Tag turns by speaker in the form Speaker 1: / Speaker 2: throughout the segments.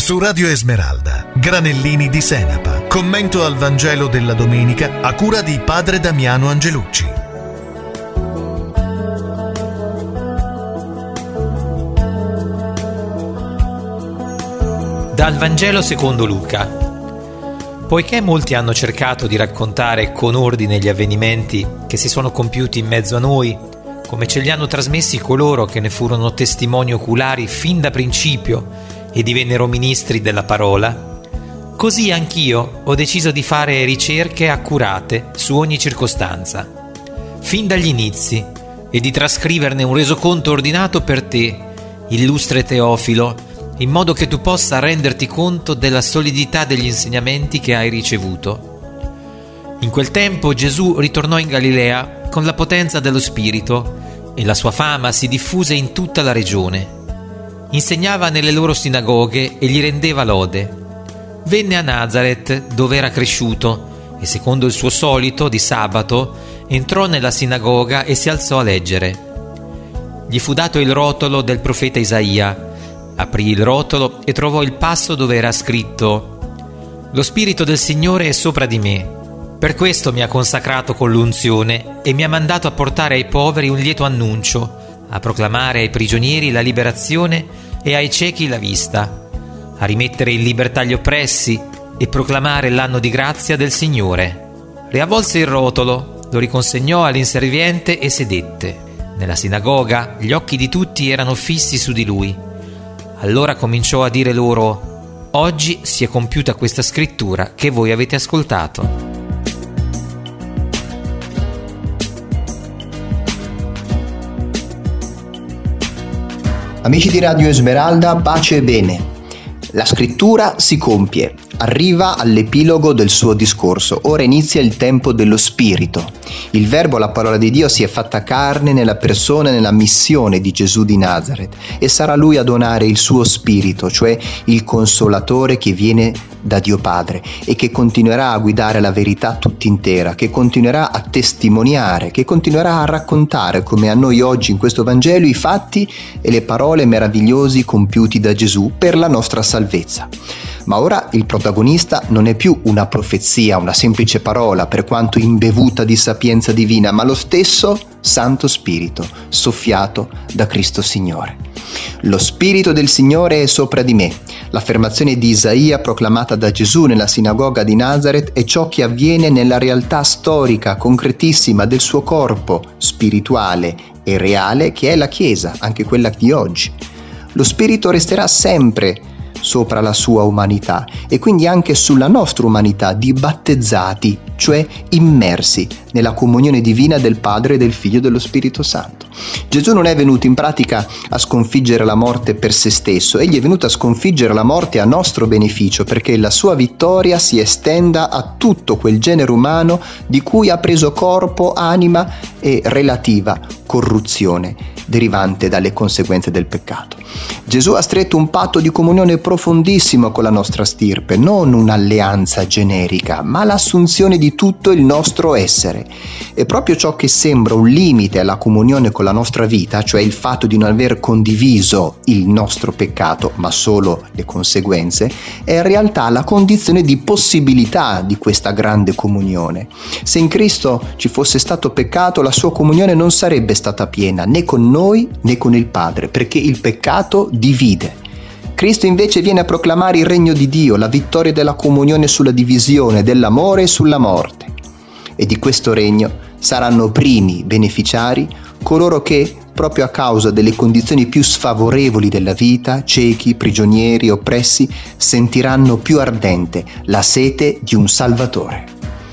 Speaker 1: Su Radio Esmeralda, Granellini di Senapa. Commento al Vangelo della domenica a cura di Padre Damiano Angelucci.
Speaker 2: Dal Vangelo secondo Luca. Poiché molti hanno cercato di raccontare con ordine gli avvenimenti che si sono compiuti in mezzo a noi, come ce li hanno trasmessi coloro che ne furono testimoni oculari fin da principio e divennero ministri della parola, così anch'io ho deciso di fare ricerche accurate su ogni circostanza, fin dagli inizi, e di trascriverne un resoconto ordinato per te, illustre Teofilo, in modo che tu possa renderti conto della solidità degli insegnamenti che hai ricevuto. In quel tempo Gesù ritornò in Galilea con la potenza dello Spirito e la sua fama si diffuse in tutta la regione. Insegnava nelle loro sinagoghe e gli rendeva lode. Venne a Nazaret, dove era cresciuto, e secondo il suo solito, di sabato, entrò nella sinagoga e si alzò a leggere. Gli fu dato il rotolo del profeta Isaia. Aprì il rotolo e trovò il passo dove era scritto: «Lo Spirito del Signore è sopra di me. Per questo mi ha consacrato con l'unzione e mi ha mandato a portare ai poveri un lieto annuncio, a proclamare ai prigionieri la liberazione e ai ciechi la vista, a rimettere in libertà gli oppressi e proclamare l'anno di grazia del Signore». Riavvolse il rotolo, lo riconsegnò all'inserviente e sedette. Nella sinagoga gli occhi di tutti erano fissi su di lui. Allora cominciò a dire loro: «Oggi si è compiuta questa scrittura che voi avete ascoltato».
Speaker 3: Amici di Radio Esmeralda, pace e bene. La scrittura si compie, arriva all'epilogo del suo discorso. Ora inizia il tempo dello Spirito. Il Verbo, la parola di Dio, si è fatta carne nella persona e nella missione di Gesù di Nazaret, e sarà Lui a donare il suo Spirito, cioè il Consolatore che viene da Dio Padre e che continuerà a guidare la verità tutt'intera, che continuerà a testimoniare, che continuerà a raccontare, come a noi oggi in questo Vangelo, i fatti e le parole meravigliosi compiuti da Gesù per la nostra salvezza. Ma ora il protagonista non è più una profezia, una semplice parola, per quanto imbevuta di sapienza divina, ma lo stesso Santo Spirito, soffiato da Cristo Signore. Lo Spirito del Signore è sopra di me. L'affermazione di Isaia proclamata da Gesù nella sinagoga di Nazaret è ciò che avviene nella realtà storica, concretissima del suo corpo spirituale e reale, che è la Chiesa, anche quella di oggi. Lo Spirito resterà sempre sopra la sua umanità e quindi anche sulla nostra umanità di battezzati, cioè immersi nella comunione divina del Padre, del Figlio e dello Spirito Santo. Gesù non è venuto in pratica a sconfiggere la morte per se stesso, egli è venuto a sconfiggere la morte a nostro beneficio, perché la sua vittoria si estenda a tutto quel genere umano di cui ha preso corpo, anima e relativa corruzione derivante dalle conseguenze del peccato. Gesù ha stretto un patto di comunione profondissimo con la nostra stirpe, non un'alleanza generica, ma l'assunzione di tutto il nostro essere. E proprio ciò che sembra un limite alla comunione con la nostra vita, cioè il fatto di non aver condiviso il nostro peccato, ma solo le conseguenze, è in realtà la condizione di possibilità di questa grande comunione. Se in Cristo ci fosse stato peccato, la sua comunione non sarebbe stata piena, né con noi né con il Padre, perché il peccato divide. Cristo invece viene a proclamare il regno di Dio, la vittoria della comunione sulla divisione, dell'amore e sulla morte. E di questo regno saranno primi beneficiari coloro che, proprio a causa delle condizioni più sfavorevoli della vita, ciechi, prigionieri, oppressi, sentiranno più ardente la sete di un Salvatore.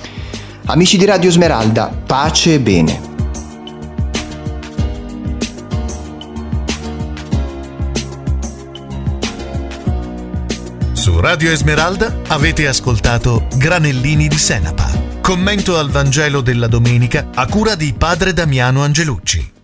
Speaker 3: Amici di Radio Esmeralda, pace e bene.
Speaker 1: Su Radio Esmeralda avete ascoltato Granellini di Senapa. Commento al Vangelo della domenica a cura di Padre Damiano Angelucci.